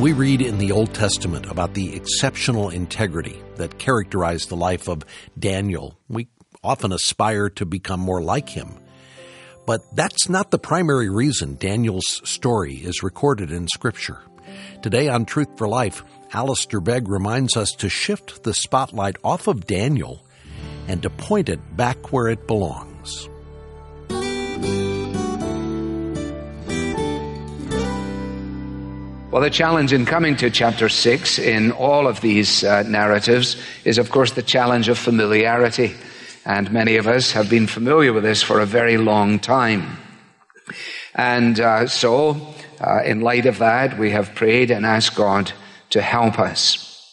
We read in the Old Testament about the exceptional integrity that characterized the life of Daniel. We often aspire to become more like him. But that's not the primary reason Daniel's story is recorded in Scripture. Today on Truth for Life, Alistair Begg reminds us to shift the spotlight off of Daniel and to point it back where it belongs. Well, the challenge in coming to chapter 6 in all of these narratives is, of course, the challenge of familiarity. And many of us have been familiar with this for a very long time. And so, in light of that, we have prayed and asked God to help us.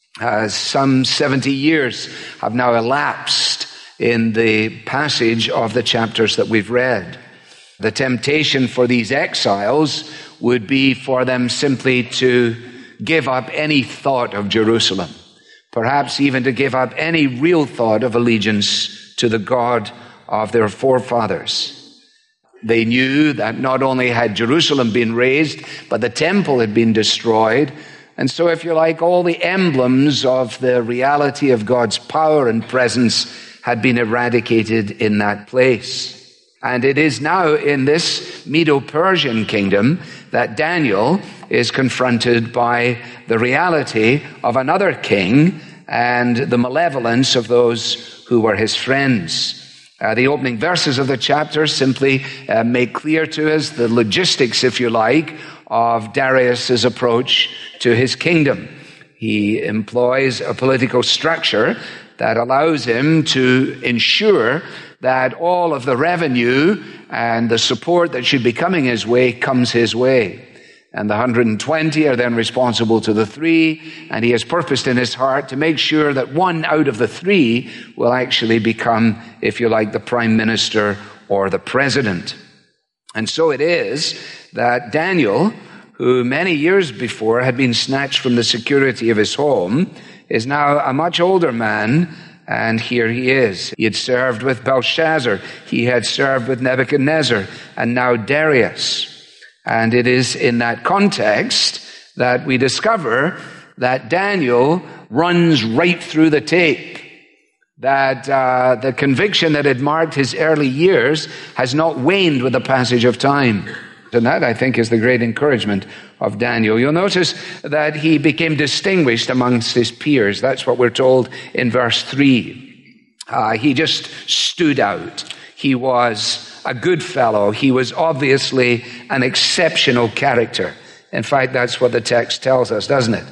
Some 70 years have now elapsed in the passage of the chapters that we've read. The temptation for these exiles would be for them simply to give up any thought of Jerusalem, perhaps even to give up any real thought of allegiance to the God of their forefathers. They knew that not only had Jerusalem been razed, but the temple had been destroyed. And so, if you like, all the emblems of the reality of God's power and presence had been eradicated in that place. And it is now in this Medo-Persian kingdom that Daniel is confronted by the reality of another king and the malevolence of those who were his friends. The opening verses of the chapter simply make clear to us the logistics, if you like, of Darius's approach to his kingdom. He employs a political structure that allows him to ensure that all of the revenue and the support that should be coming his way comes his way. And the 120 are then responsible to the 3, and he has purposed in his heart to make sure that one out of the 3 will actually become, if you like, the prime minister or the president. And so it is that Daniel, who many years before had been snatched from the security of his home, is now a much older man. And here he is. He had served with Belshazzar. He had served with Nebuchadnezzar. And now Darius. And it is in that context that we discover that Daniel runs right through the tape. That the conviction that had marked his early years has not waned with the passage of time. And that, I think, is the great encouragement of Daniel. You'll notice that he became distinguished amongst his peers. That's what we're told in verse 3. He just stood out. He was a good fellow. He was obviously an exceptional character. In fact, that's what the text tells us, doesn't it?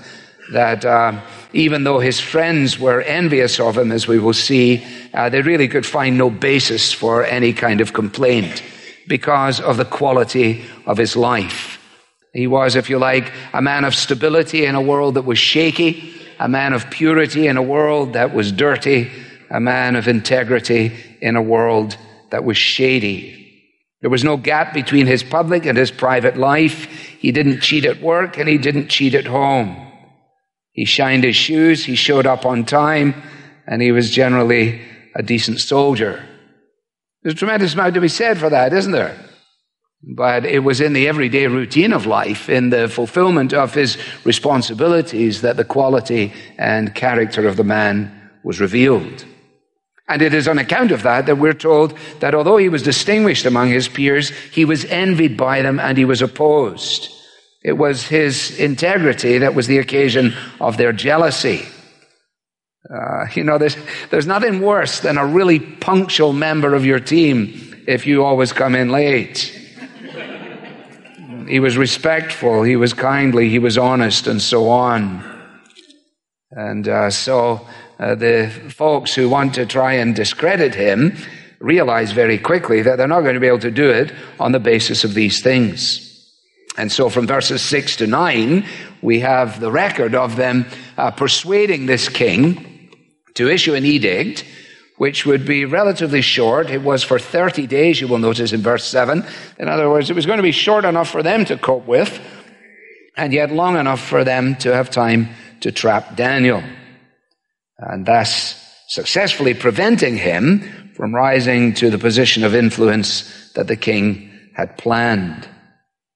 That even though his friends were envious of him, as we will see, they really could find no basis for any kind of complaint because of the quality of his life. He was, if you like, a man of stability in a world that was shaky, a man of purity in a world that was dirty, a man of integrity in a world that was shady. There was no gap between his public and his private life. He didn't cheat at work and he didn't cheat at home. He shined his shoes, he showed up on time, and he was generally a decent soldier. There's a tremendous amount to be said for that, isn't there? But it was in the everyday routine of life, in the fulfillment of his responsibilities, that the quality and character of the man was revealed. And it is on account of that that we're told that although he was distinguished among his peers, he was envied by them and he was opposed. It was his integrity that was the occasion of their jealousy. There's nothing worse than a really punctual member of your team if you always come in late. He was respectful, he was kindly, he was honest, and so on. And so the folks who want to try and discredit him realize very quickly that they're not going to be able to do it on the basis of these things. And so from verses 6 to 9, we have the record of them persuading this king to issue an edict, which would be relatively short. It was for 30 days, you will notice in verse 7. In other words, it was going to be short enough for them to cope with, and yet long enough for them to have time to trap Daniel, and thus successfully preventing him from rising to the position of influence that the king had planned.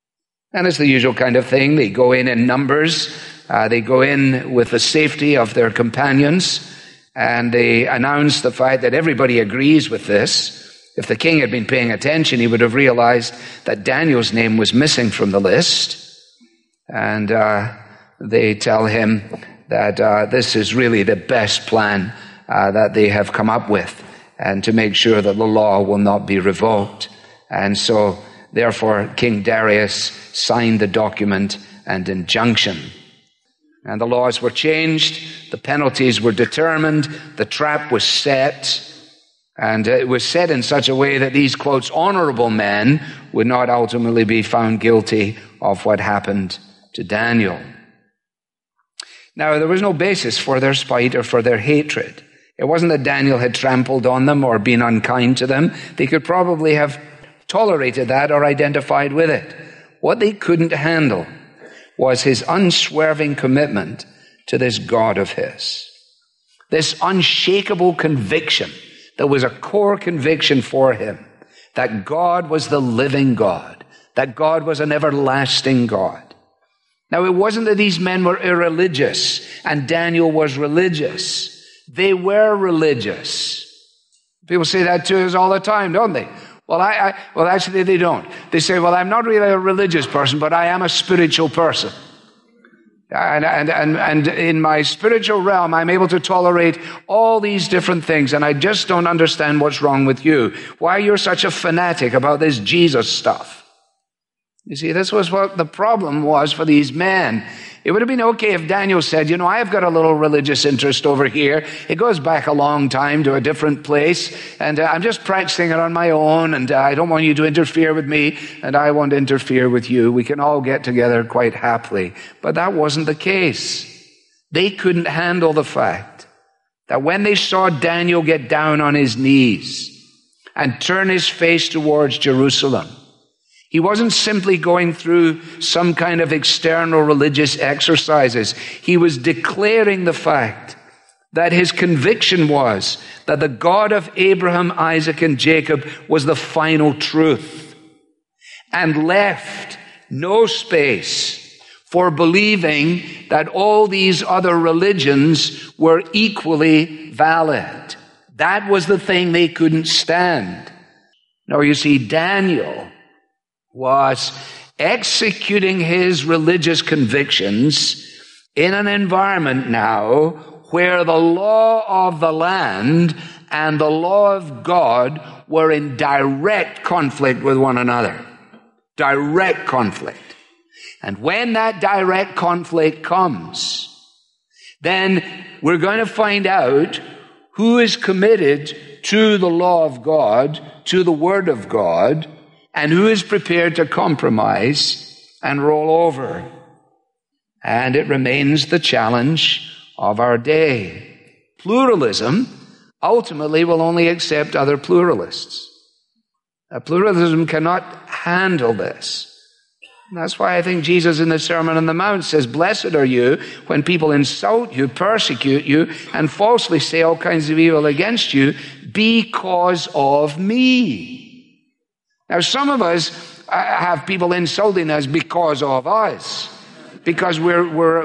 And it's the usual kind of thing. They go in numbers. They go in with the safety of their companions. And they announce the fact that everybody agrees with this. If the king had been paying attention, he would have realized that Daniel's name was missing from the list. And they tell him that this is really the best plan that they have come up with, and to make sure that the law will not be revoked. And so, therefore, King Darius signed the document and injunction. And the laws were changed, the penalties were determined, the trap was set, and it was set in such a way that these, quotes, honorable men would not ultimately be found guilty of what happened to Daniel. Now, there was no basis for their spite or for their hatred. It wasn't that Daniel had trampled on them or been unkind to them. They could probably have tolerated that or identified with it. What they couldn't handle was his unswerving commitment to this God of his. This unshakable conviction that was a core conviction for him, that God was the living God, that God was an everlasting God. Now, it wasn't that these men were irreligious and Daniel was religious. They were religious. People say that to us all the time, don't they? Well, actually, they don't. They say, well, I'm not really a religious person, but I am a spiritual person. And in my spiritual realm, I'm able to tolerate all these different things, and I just don't understand what's wrong with you. Why you're such a fanatic about this Jesus stuff. You see, this was what the problem was for these men. It would have been okay if Daniel said, I've got a little religious interest over here. It goes back a long time to a different place, and I'm just practicing it on my own, and I don't want you to interfere with me, and I won't interfere with you. We can all get together quite happily. But that wasn't the case. They couldn't handle the fact that when they saw Daniel get down on his knees and turn his face towards Jerusalem, he wasn't simply going through some kind of external religious exercises. He was declaring the fact that his conviction was that the God of Abraham, Isaac, and Jacob was the final truth, and left no space for believing that all these other religions were equally valid. That was the thing they couldn't stand. Now, you see, Daniel was executing his religious convictions in an environment now where the law of the land and the law of God were in direct conflict with one another. Direct conflict. And when that direct conflict comes, then we're going to find out who is committed to the law of God, to the Word of God, and who is prepared to compromise and roll over. And it remains the challenge of our day. Pluralism ultimately will only accept other pluralists. Pluralism cannot handle this. And that's why I think Jesus in the Sermon on the Mount says, "Blessed are you when people insult you, persecute you, and falsely say all kinds of evil against you because of me." Now, some of us have people insulting us because of us, because we're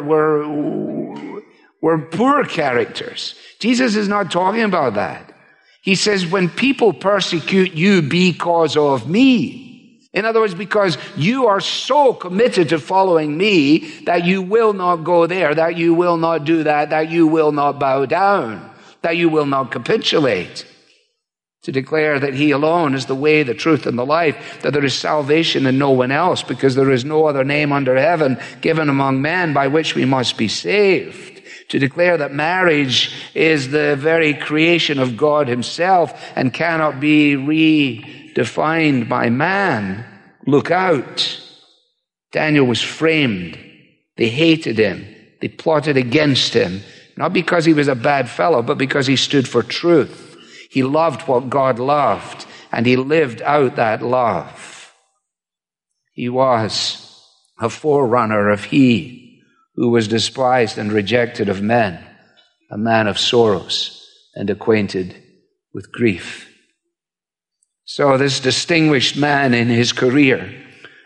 poor characters. Jesus is not talking about that. He says, when people persecute you because of me, in other words, because you are so committed to following me that you will not go there, that you will not do that you will not bow down, that you will not capitulate. To declare that he alone is the way, the truth, and the life, that there is salvation in no one else, because there is no other name under heaven given among men by which we must be saved. To declare that marriage is the very creation of God himself and cannot be redefined by man. Look out. Daniel was framed. They hated him. They plotted against him, not because he was a bad fellow, but because he stood for truth. He loved what God loved, and he lived out that love. He was a forerunner of he who was despised and rejected of men, a man of sorrows and acquainted with grief. So this distinguished man in his career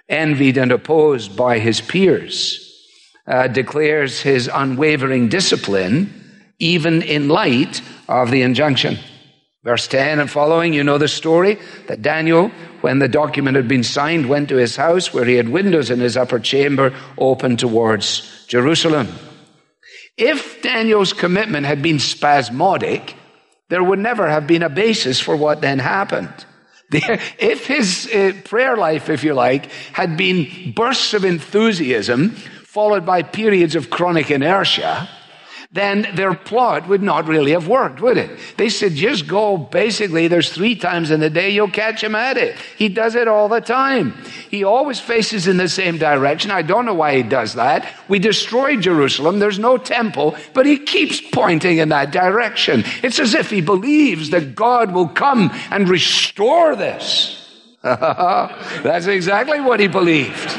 envied and opposed by his peers, declares his unwavering discipline, even in light of the injunction. Verse 10 and following, you know the story, that Daniel, when the document had been signed, went to his house where he had windows in his upper chamber open towards Jerusalem. If Daniel's commitment had been spasmodic, there would never have been a basis for what then happened. If his prayer life, if you like, had been bursts of enthusiasm followed by periods of chronic inertia, then their plot would not really have worked, would it? They said, just go, basically, there's 3 times in the day, you'll catch him at it. He does it all the time. He always faces in the same direction. I don't know why he does that. We destroyed Jerusalem. There's no temple, but he keeps pointing in that direction. It's as if he believes that God will come and restore this. That's exactly what he believed.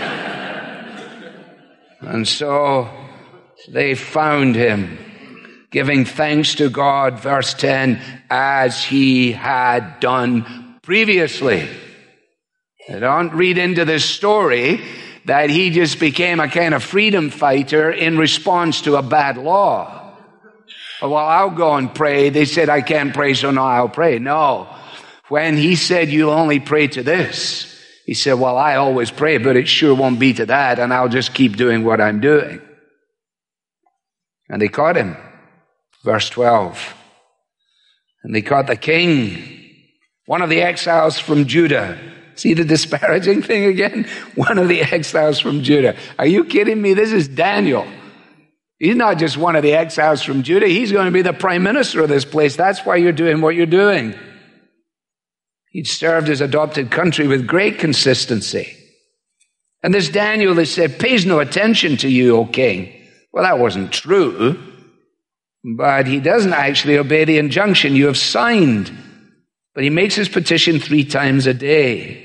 And so they found him giving thanks to God, verse 10, as he had done previously. I don't read into this story that he just became a kind of freedom fighter in response to a bad law. Well, I'll go and pray. They said, I can't pray, so now I'll pray. No. When he said, you'll only pray to this, he said, well, I always pray, but it sure won't be to that, and I'll just keep doing what I'm doing. And they caught him. Verse 12. And they caught the king, one of the exiles from Judah. See the disparaging thing again? One of the exiles from Judah. Are you kidding me? This is Daniel. He's not just one of the exiles from Judah. He's going to be the prime minister of this place. That's why you're doing what you're doing. He'd served his adopted country with great consistency. And this Daniel, they said, pays no attention to you, O king. Well, that wasn't true, but he doesn't actually obey the injunction you have signed. But he makes his petition 3 times a day.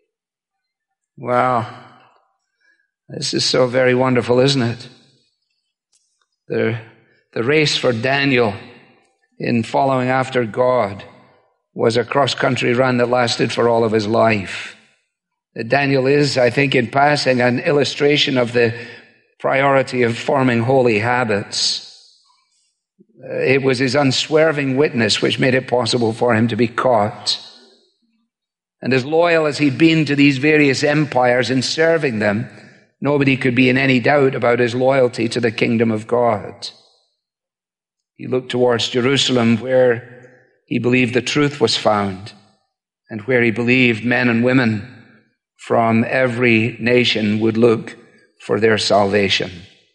Wow, this is so very wonderful, isn't it? The race for Daniel in following after God was a cross-country run that lasted for all of his life. Daniel is, I think, in passing, an illustration of the priority of forming holy habits. It was his unswerving witness which made it possible for him to be caught. And as loyal as he'd been to these various empires in serving them, nobody could be in any doubt about his loyalty to the kingdom of God. He looked towards Jerusalem, where he believed the truth was found, and where he believed men and women from every nation would look for their salvation.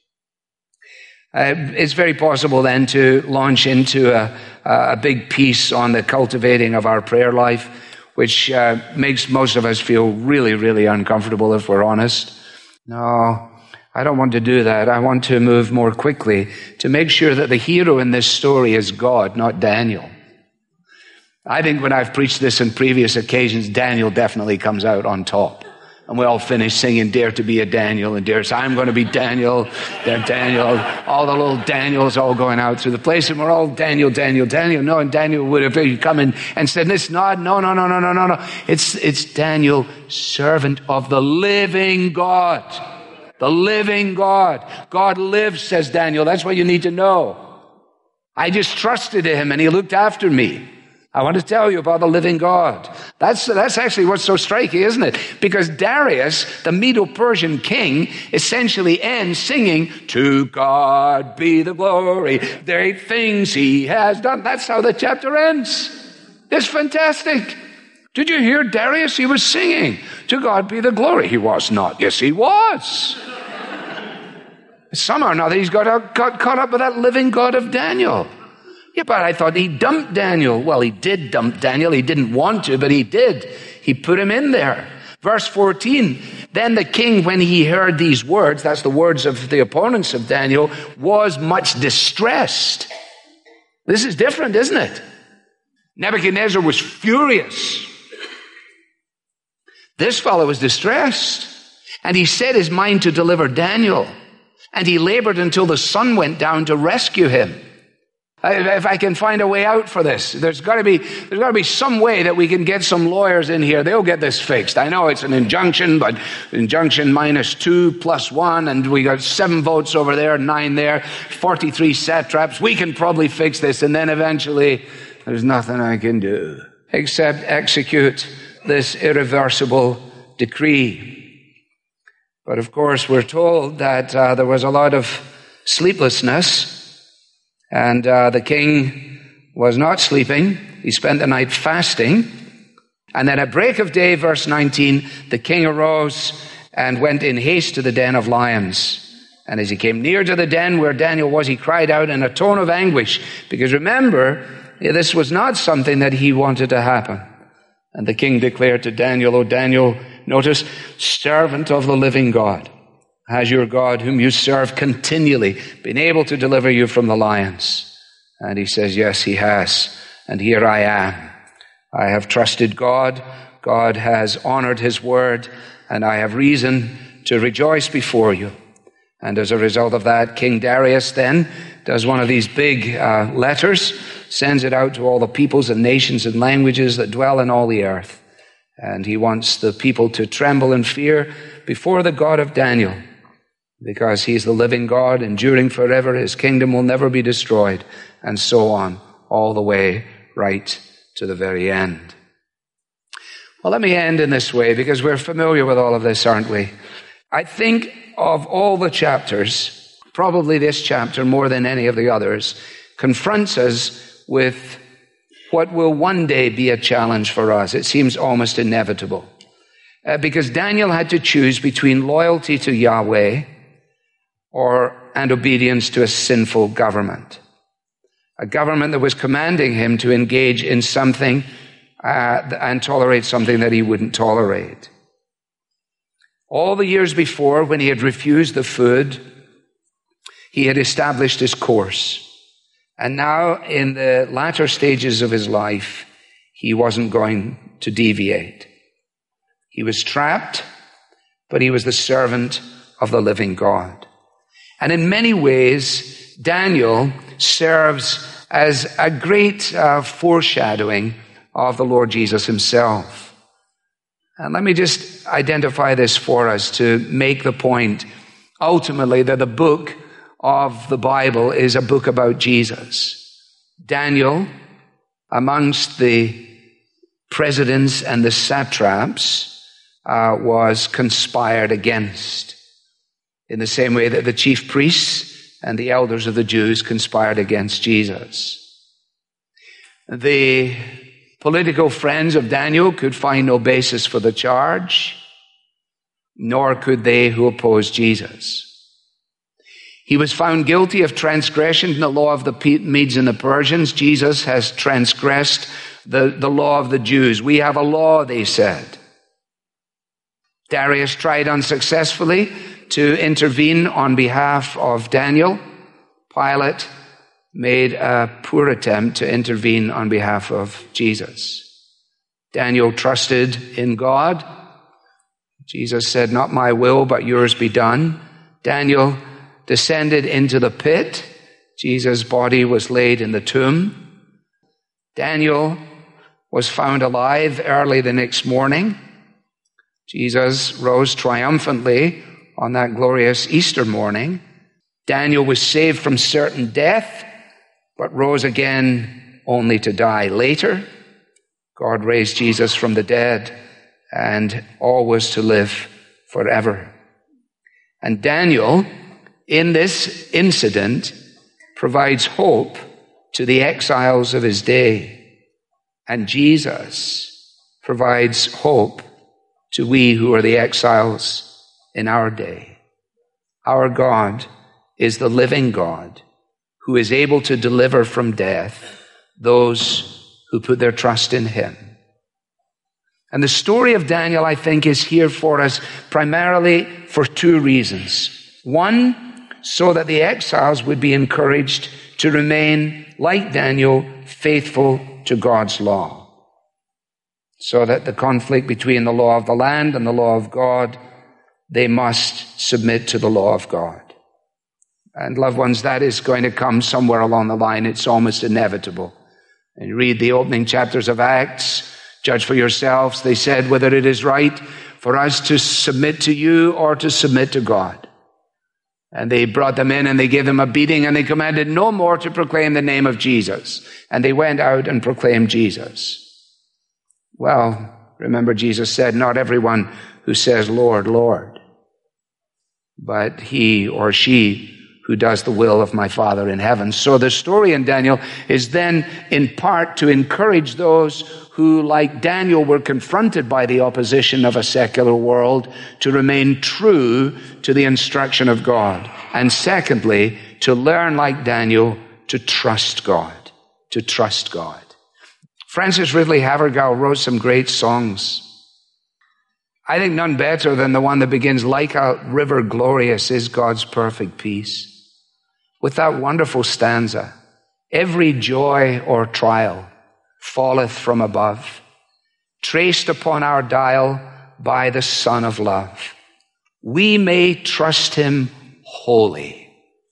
It's very possible then to launch into a big piece on the cultivating of our prayer life, which makes most of us feel really, really uncomfortable if we're honest. No, I don't want to do that. I want to move more quickly to make sure that the hero in this story is God, not Daniel. I think when I've preached this in previous occasions, Daniel definitely comes out on top. And we all finish singing, dare to be a Daniel, and dare, so I'm going to be Daniel, they're Daniel, all the little Daniels all going out through the place, and we're all Daniel, Daniel, Daniel. No, and Daniel would have come in and said, this, no. It's Daniel, servant of the living God. The living God. God lives, says Daniel. That's what you need to know. I just trusted him, and he looked after me. I want to tell you about the living God. That's actually what's so striking, isn't it? Because Darius, the Medo-Persian king, essentially ends singing, to God be the glory, great things he has done. That's how the chapter ends. It's fantastic. Did you hear Darius? He was singing, to God be the glory. He was not. Yes, he was. Somehow or another, he's got caught up with that living God of Daniel. Yeah, but I thought he dumped Daniel. Well, he did dump Daniel. He didn't want to, but he did. He put him in there. Verse 14, then the king, when he heard these words, that's the words of the opponents of Daniel, was much distressed. This is different, isn't it? Nebuchadnezzar was furious. This fellow was distressed. And he set his mind to deliver Daniel. And he labored until the sun went down to rescue him. If I can find a way out for this, there's got to be some way that we can get some lawyers in here. They'll get this fixed. I know it's an injunction, but injunction -2 + 1, and we got 7 votes over there, 9 there, 43 satraps. We can probably fix this, and then eventually there's nothing I can do except execute this irreversible decree. But of course, we're told that there was a lot of sleeplessness. And the king was not sleeping. He spent the night fasting. And then at break of day, verse 19, the king arose and went in haste to the den of lions. And as he came near to the den where Daniel was, he cried out in a tone of anguish. Because remember, this was not something that he wanted to happen. And the king declared to Daniel, "O Daniel," notice, "servant of the living God, has your God, whom you serve continually, been able to deliver you from the lions?" And he says, "Yes, he has. And here I am. I have trusted God. God has honored his word, and I have reason to rejoice before you." And as a result of that, King Darius then does one of these big letters, sends it out to all the peoples and nations and languages that dwell in all the earth. And he wants the people to tremble in fear before the God of Daniel, because he's the living God, enduring forever. His kingdom will never be destroyed, and so on, all the way right to the very end. Well, let me end in this way, because we're familiar with all of this, aren't we? I think of all the chapters, probably this chapter, more than any of the others, confronts us with what will one day be a challenge for us. It seems almost inevitable. Because Daniel had to choose between loyalty to Yahweh and obedience to a sinful government. A government that was commanding him to engage in something and tolerate something that he wouldn't tolerate. All the years before, when he had refused the food, he had established his course. And now, in the latter stages of his life, he wasn't going to deviate. He was trapped, but he was the servant of the living God. And in many ways, Daniel serves as a great foreshadowing of the Lord Jesus himself. And let me just identify this for us to make the point, ultimately, that the book of the Bible is a book about Jesus. Daniel, amongst the presidents and the satraps, was conspired against, in the same way that the chief priests and the elders of the Jews conspired against Jesus. The political friends of Daniel could find no basis for the charge, nor could they who opposed Jesus. He was found guilty of transgression in the law of the Medes and the Persians. Jesus has transgressed the law of the Jews. We have a law, they said. Darius tried unsuccessfully to intervene on behalf of Daniel. Pilate made a poor attempt to intervene on behalf of Jesus. Daniel trusted in God. Jesus said, "Not my will, but yours be done." Daniel descended into the pit. Jesus' body was laid in the tomb. Daniel was found alive early the next morning. Jesus rose triumphantly on that glorious Easter morning. Daniel was saved from certain death, but rose again only to die later. God raised Jesus from the dead, and all was to live forever. And Daniel, in this incident, provides hope to the exiles of his day. And Jesus provides hope to we who are the exiles in our day. Our God is the living God who is able to deliver from death those who put their trust in him. And the story of Daniel, I think, is here for us primarily for two reasons. One, so that the exiles would be encouraged to remain, like Daniel, faithful to God's law. So that the conflict between the law of the land and the law of God, they must submit to the law of God. And loved ones, that is going to come somewhere along the line. It's almost inevitable. And you read the opening chapters of Acts, judge for yourselves, they said, whether it is right for us to submit to you or to submit to God. And they brought them in and they gave them a beating and they commanded no more to proclaim the name of Jesus. And they went out and proclaimed Jesus. Well, remember Jesus said, not everyone who says, Lord, Lord, but he or she who does the will of my Father in heaven. So the story in Daniel is then in part to encourage those who, like Daniel, were confronted by the opposition of a secular world to remain true to the instruction of God. And secondly, to learn, like Daniel, to trust God, to trust God. Francis Ridley Havergal wrote some great songs. I think none better than the one that begins, like a river glorious is God's perfect peace. With that wonderful stanza, every joy or trial falleth from above, traced upon our dial by the Son of Love. We may trust him wholly.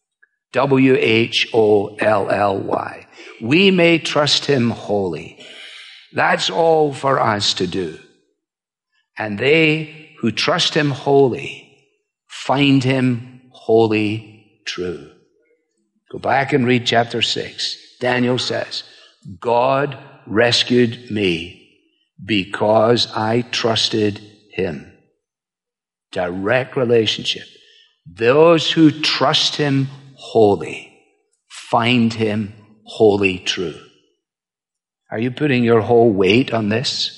W-H-O-L-L-Y. We may trust him wholly. That's all for us to do. And they who trust him wholly find him wholly true. Go back and read chapter 6. Daniel says, God rescued me because I trusted him. Direct relationship. Those who trust him wholly find him wholly true. Are you putting your whole weight on this?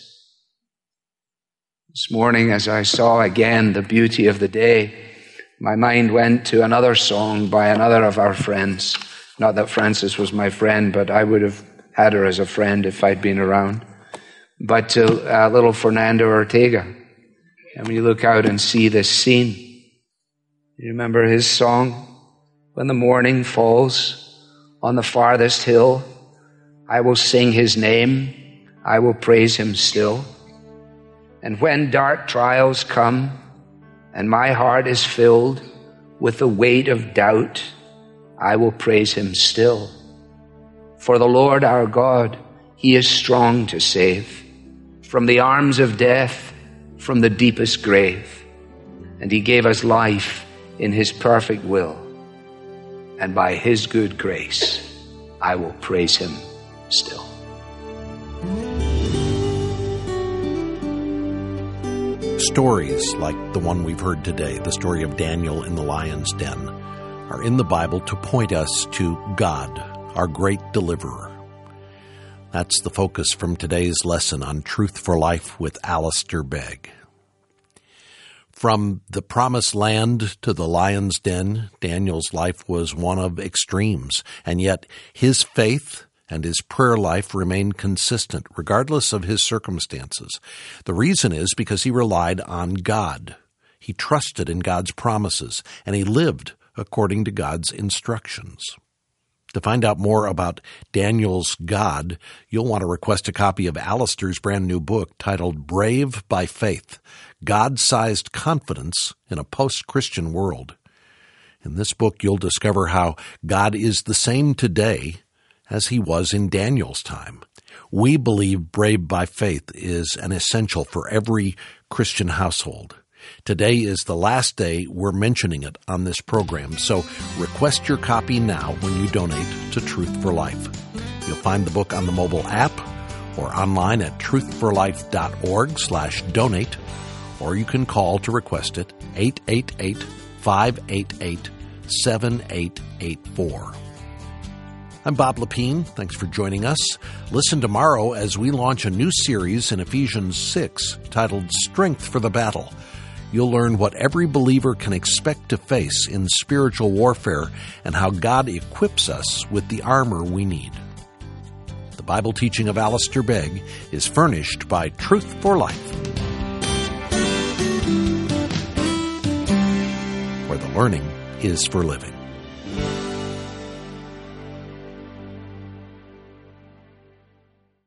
This morning, as I saw again the beauty of the day, my mind went to another song by another of our friends. Not that Frances was my friend, but I would have had her as a friend if I'd been around. But to little Fernando Ortega. And when you look out and see this scene, you remember his song? When the morning falls on the farthest hill, I will sing his name, I will praise him still. And when dark trials come, and my heart is filled with the weight of doubt, I will praise him still. For the Lord our God, he is strong to save from the arms of death, from the deepest grave. And he gave us life in his perfect will. And by his good grace, I will praise him still. Stories like the one we've heard today, the story of Daniel in the lion's den, are in the Bible to point us to God, our great deliverer. That's the focus from today's lesson on Truth for Life with Alistair Begg. From the promised land to the lion's den, Daniel's life was one of extremes, and yet his faith and his prayer life remained consistent regardless of his circumstances. The reason is because he relied on God. He trusted in God's promises, and he lived according to God's instructions. To find out more about Daniel's God, you'll want to request a copy of Alistair's brand new book titled Brave by Faith, God-Sized Confidence in a Post-Christian World. In this book, you'll discover how God is the same today as he was in Daniel's time. We believe Brave by Faith is an essential for every Christian household. Today is the last day we're mentioning it on this program, so request your copy now when you donate to Truth for Life. You'll find the book on the mobile app or online at truthforlife.org/donate, or you can call to request it, 888-588-7884. I'm Bob Lepine. Thanks for joining us. Listen tomorrow as we launch a new series in Ephesians 6 titled Strength for the Battle. You'll learn what every believer can expect to face in spiritual warfare and how God equips us with the armor we need. The Bible teaching of Alistair Begg is furnished by Truth for Life, where the learning is for living.